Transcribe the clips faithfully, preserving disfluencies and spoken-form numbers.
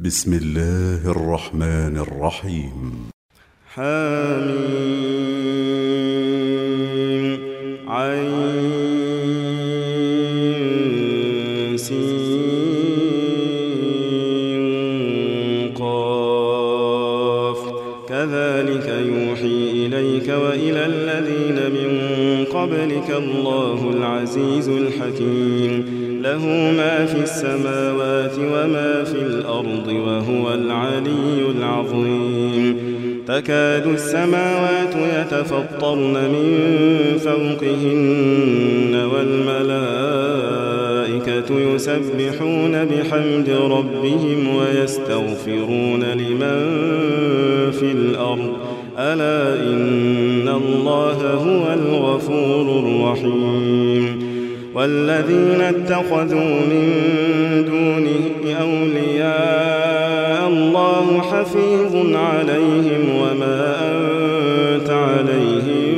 بسم الله الرحمن الرحيم. حميم عين سين قاف كذلك يوحي إليك وإلى الذين من قبلك الله العزيز الحكيم له ما في السماوات وما في الأرض وهو العلي العظيم تكاد السماوات يتفطرن من فوقهن والملائكة يسبحون بحمد ربهم ويستغفرون لمن في الأرض ألا إن الله هو الغفور الرحيم والذين اتخذوا من دونه أولياء الله حفيظ عليهم وما أنت عليهم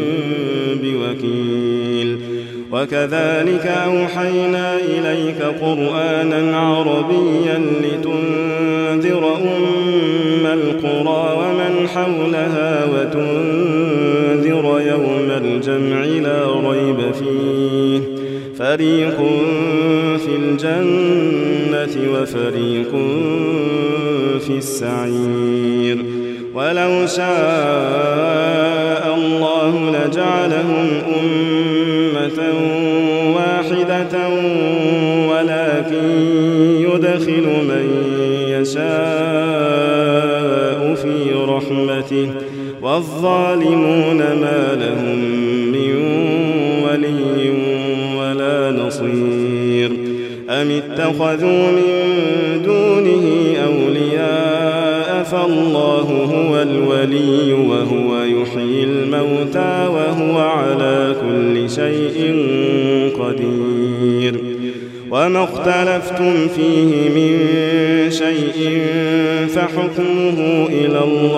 بوكيل وكذلك أوحينا إليك قرآنا عربيا لتنذر أم القرى ومن حولها وتنذر يوم الجمع لا ريب فيه فريق في الجنة وفريق في السعير ولو شاء الله لجعلهم أمة واحدة ولكن يدخل من يشاء في رحمته والظالمون ما لهم من ولي ولا نصير أم اتخذوا من دونه أولياء فالله هو الولي وهو يحيي الموتى وهو على كل شيء قدير وما اختلفتم فيه من شيء فحكمه إلى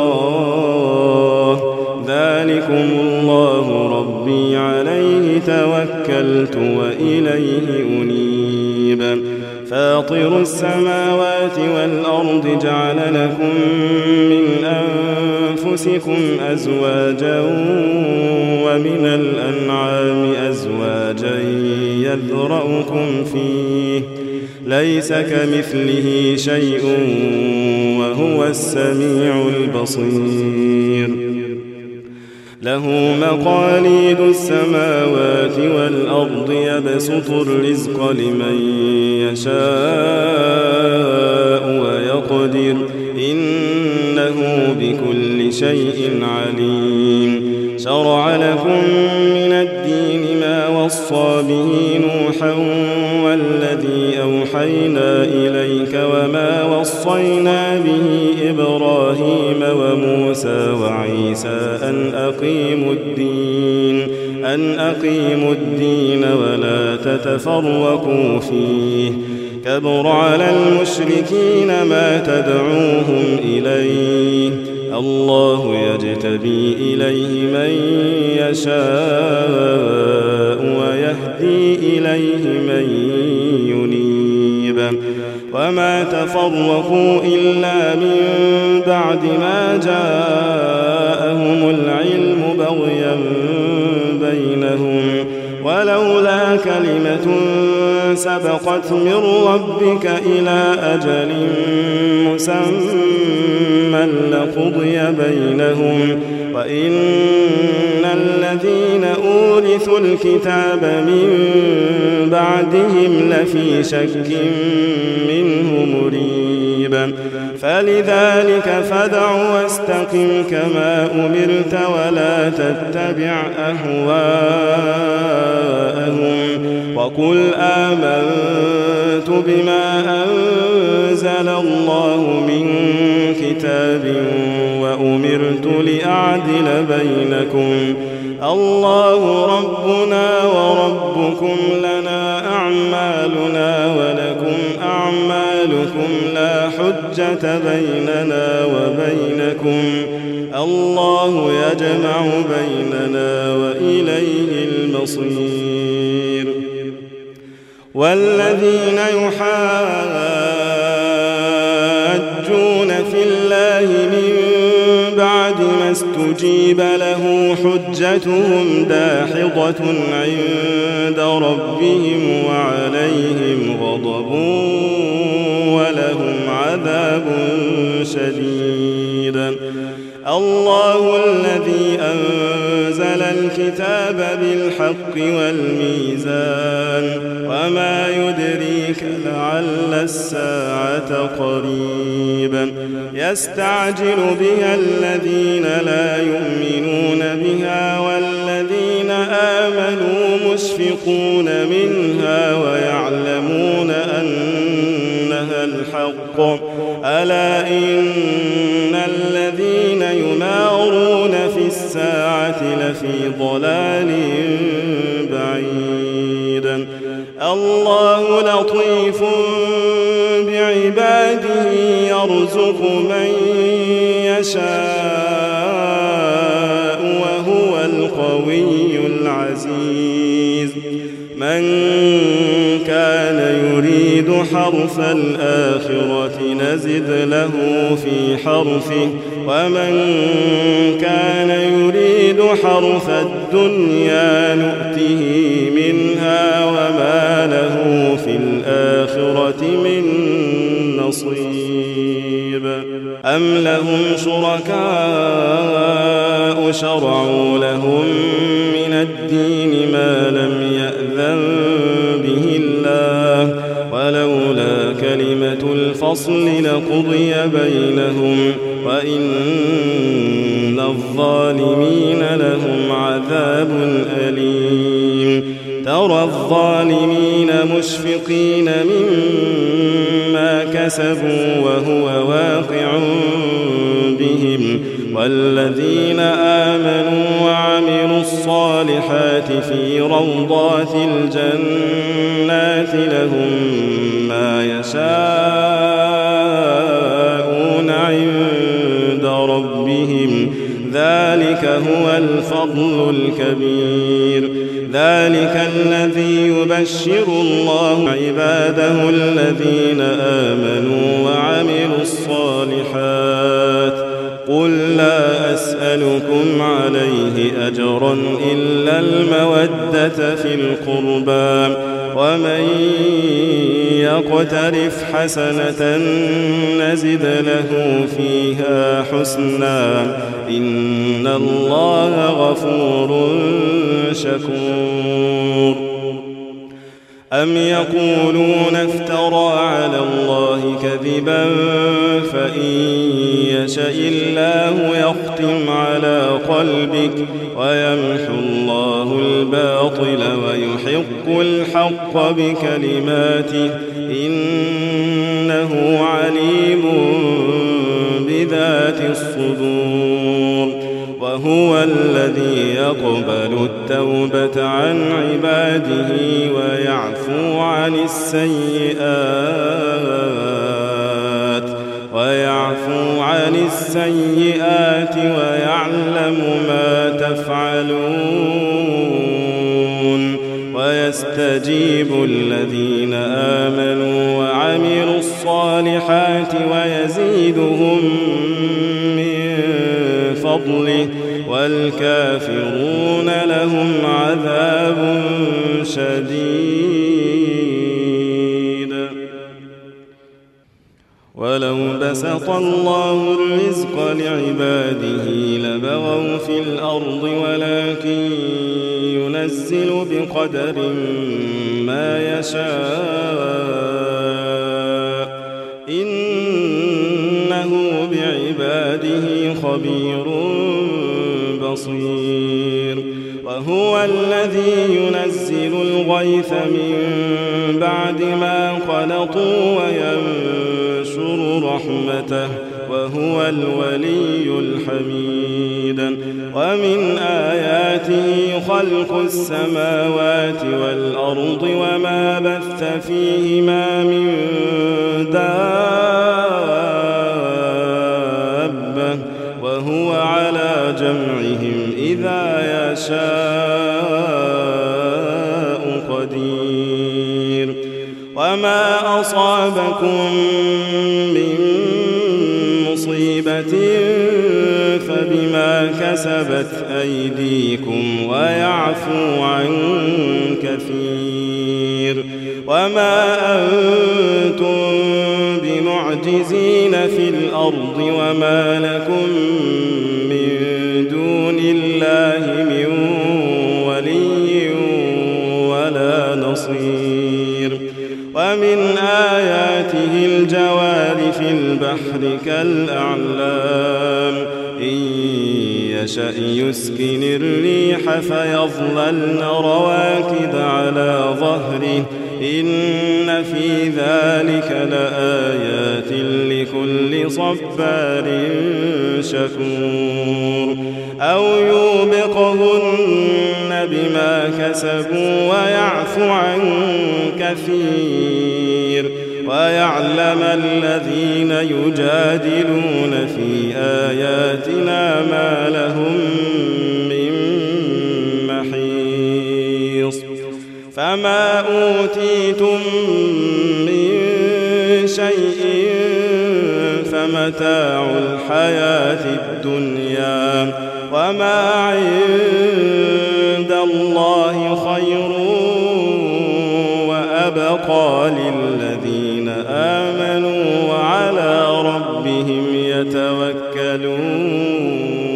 الله ذلكم الله ربي عليه توكلت وإليه أنيب فاطر السماوات والأرض جعل لكم من أنفسكم أزواجا ومن الأنعام أزواجا يذرأكم فيه ليس كمثله شيء وهو السميع البصير له مقاليد السماوات والأرض يبسط الرزق لمن يشاء ويقدر إنه بكل شيء عليم شرع لكم من الدين ما وصى به نوحا والذي أوحينا إليك وما وصينا به إبراهيم وموسى وعيسى أن أقيموا الدين أن أقيموا الدين ولا تتفرقوا فيه كبر على المشركين ما تدعوهم إليه الله يجتبي إليه من يشاء ويهدي إليه من ينيب وما تفرقوا إلا من بعد ما جاءهم العلم بغيا بينهم ولولا كلمة سبقت من ربك إلى أجل مسمى لقضي بينهم وإن الذين أورثوا الكتاب من بعدهم لفي شك منه مريب فلذلك فادع واستقم كما أمرت ولا تتبع أهواءهم وقل آمنت بما أنزل الله من كتاب وأمرت لأعدل بينكم الله ربنا وربكم لنا أعمالنا ولكم أعمالكم لا حجة بيننا وبينكم الله يجمع بيننا وإليه المصير والذين يحاجون تصيب له حجتهم داحضة عند ربهم وعليهم غضب ولهم عذاب شديد. الله الذي أنزل الكتاب بالحق والميزان وما يدريك لعل الساعة قريبا يستعجل بها الذين لا يؤمنون بها والذين آمنوا مشفقون منها ويعلمون أنها الحق ألا إن الذين يمارون في الساعة لفي ضلال بعيد. الله لطيف بعباده يرزق من يشاء وهو القوي العزيز. من كان يريد حرث الآخرة نزد له في حرثه ومن كان يريد حرث الدنيا نؤته منها وما له في الآخرة من نصيب. أم لهم شركاء شرعوا لهم من الدين ما لم يأذن به الله ولولا كلمة الفصل لقضي بينهم وإن الظالمين لهم عذاب أليم. ترى الظالمين مشفقين مما كسبوا وهو واقع بهم والذين آمنوا وعملوا الصالحات في روضات الجنات لهم ما يشاءون عند ربهم ذلك هو الفضل الكبير. ذلك الذي يبشر الله عباده الذين آمنوا وعملوا الصالحات. قل لا أسألكم عليه أجرا إلا المودة في القربى ومن يقترف حسنة نزد له فيها حسنا إن الله غفور شكور. أم يقولون افترى على الله كذبا فإن يشاء الله يختم على قلبك ويمحو الله الباطل ويحق الحق بكلماته إنه عليم بذات الصدور. وهو الذي يقبل التوبة عن عباده ويعفو عن السيئات ويعفو عن السيئات ويعلم ما تفعلون. ويستجيب الذين آمنوا وعملوا الصالحات ويزيدهم من فضله والكافرون لهم عذاب شديد. ولو بسط الله الرزق لعباده لبغوا في الأرض ولكن ينزل بقدر ما يشاء إنه بعباده خبير بصير. وهو الذي ينزل الغيث من بعد ما قنطوا وينشر رحمته وهو الولي الحميد. ومن آياته خلق السماوات والأرض وما بث فيهما من دابة وهو على جمعهم إذا يشاء قدير. وما أصابكم من مصيبة فبإذن بما كسبت أيديكم ويعفو عن كثير. وما أنتم بمعجزين في الأرض وما لكم من دون الله من ولي ولا نصير. ومن آياته الجوار في البحر كالأعلام إن يشأ يسكن الريح فيظللن رواكد على ظهره إن في ذلك لآيات لكل صبار شكور. أو يوبقهن بما كسبوا ويعفو عن كثير ويعلم الذين يجادلون في آياتنا ما لهم من محيص. فما أوتيتم من شيء فمتاع الحياة الدنيا وما عند الله خير وأبقى للذين آمنوا وعلى ربهم يتوكلون.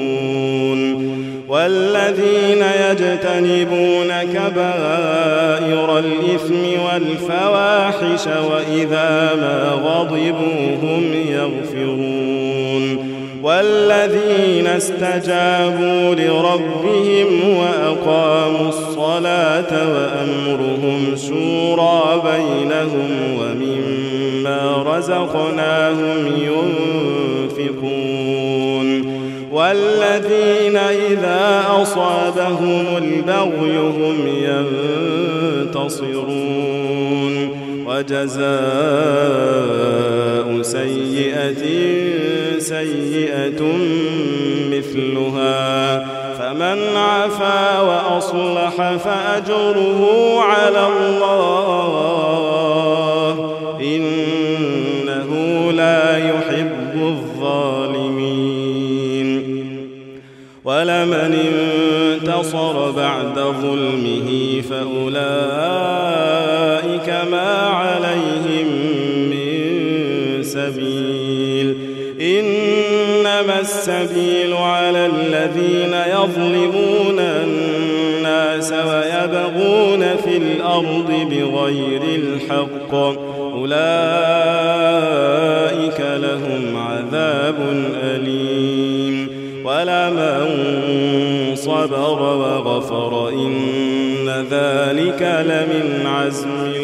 والذين يجتنبون كبائر الإثم والفواحش وإذا ما غضبوا هم يغفرون. والذين استجابوا لربهم وأقاموا الصلاة وأمرهم شورى بينهم ومما رزقناهم ينفقون. والذين إذا أصابهم البغي هم ينتصرون. وجزاء سيئة سيئة مثلها فمن عفا وأصلح فأجره على الله إنه لا يحب الظالمين. ولمن انتصر بعد ظلمه فأولئك ما عليهم من سبيل إنما السبيل على الذين يظلمون الناس ويبغون في الأرض بغير الحق أولئك لهم عذاب أليم. ولمن صبر وغفر إن ذلك لمن عزم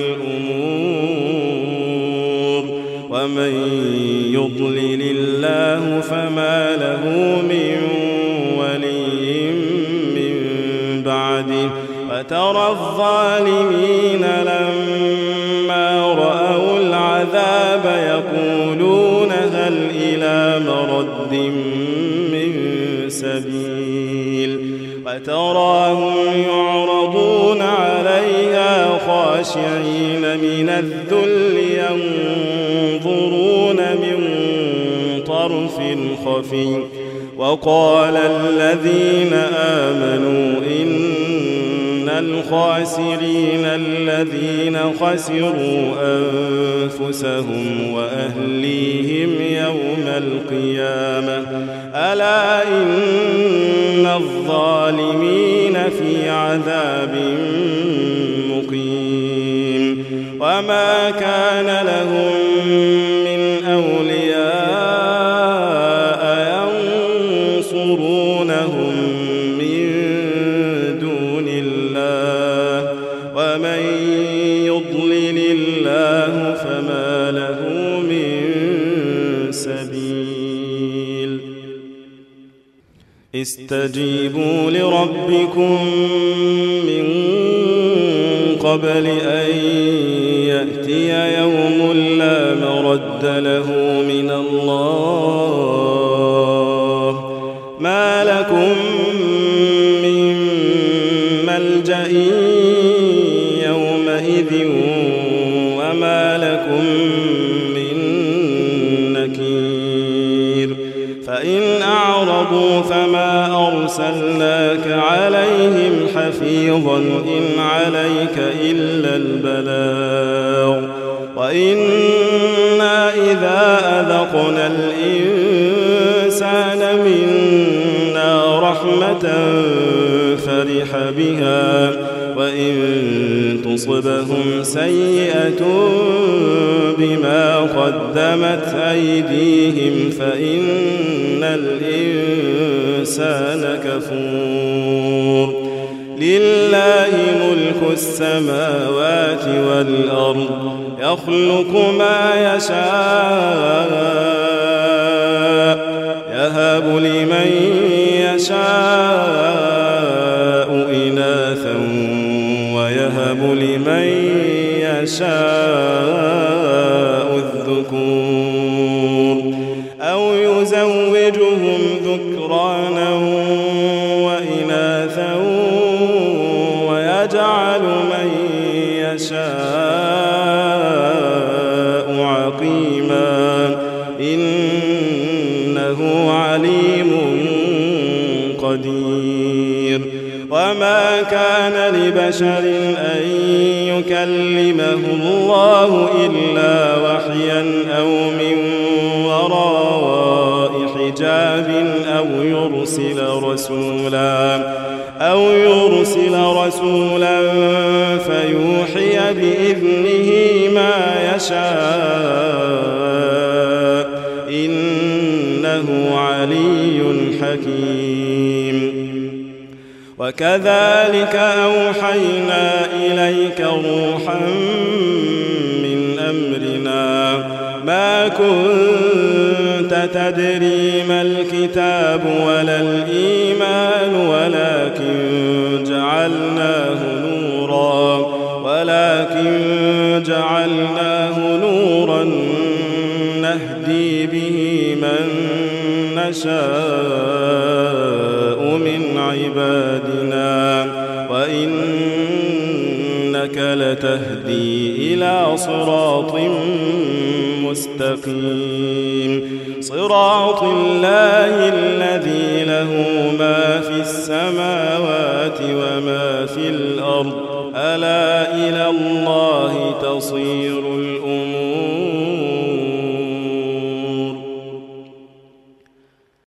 الأمور. ومن يضلل الله فما له من ولي من بعده. وترى الظالمين لما رأوا العذاب يقولون هل إلى مرد من سبيل. وتراهم يعرضون عليها خاشعين من الذل ينظرون من طرف خفي. وقال الذين آمنوا إن الخاسرين الذين خسروا أنفسهم وأهليهم يوم القيامة ألا إن الظالمين في عذاب مقيم. وما كان لهم من أولياء ينصرونهم من دون الله ومن يضلل الله فما له من سبيل. استجيبوا لربكم من قبل أن يأتي يوم لا مرد له من الله ما لكم من ملجأ يومئذ وما لكم من نكير. فإن أعرضوا فما أرسلناك عليهم حفيظا إن عليك إلا البلاغ وإنا إذا أذقنا الإنسان منا رحمة فرح بها وإن تصبهم سيئة بما قدمت أيديهم فإن الإنسان كفور لله ملك السماوات والأرض يخلق ما يشاء يهب لمن يشاء إناثا ويهب لمن يشاء الذكور أو يزوجهم ذكرانا وإناثا ويجعل من يشاء عقيما إنه عليم قدير وما كان لبشر أن يكلمه الله إلا وحيا أو من وراء حجاب أو يرسل رسولا أو يرسل رسولا فيوحي بإذنه ما يشاء إنه علي حكيم وكذلك أوحينا إليك روحا من أمرنا ما كنت تدري ما الكتاب ولا الإيمان ولكن جعلناه نورا ولكن جعلناه نورا نهدي به من نشاء من عبادنا وإنك لتهدي إلى صراط مستقيم صراط الله الذي له ما في السماوات وما في الأرض ألا إلى الله تصير الأمور